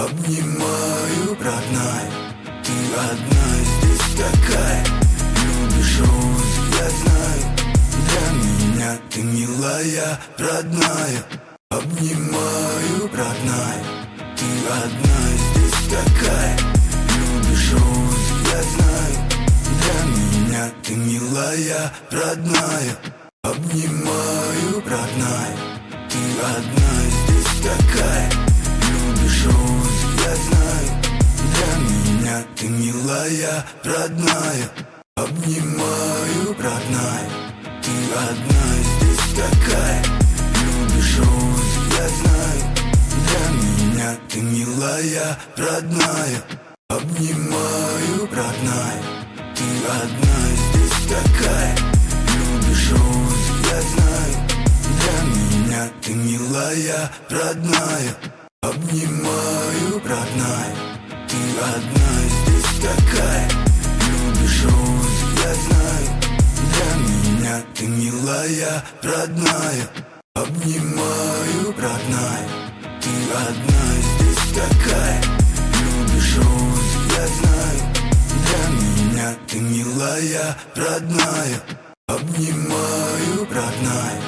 Обнимаю, родная, ты одна здесь такая. Любишь розы, я знаю, для меня ты милая, родная. Обнимаю, родная, ты одна здесь такая. Любишь розы, я знаю, для меня ты милая, родная. Обнимаю, родная, ты одна здесь такая. Любишь розы, я знаю, для меня ты милая, родная. Обнимаю, родная, ты одна здесь такая. Любишь розы, я знаю, для меня ты милая, родная. Обнимаю, родная, ты одна здесь такая. Любишь розы, я знаю, для меня ты милая, родная. Обнимаю, родная, ты одна здесь такая. Любишь розы, я знаю, для меня ты милая, родная. Обнимаю, родная, ты одна здесь такая. Любишь розы, я знаю, для меня ты милая, родная. Обнимаю, родная.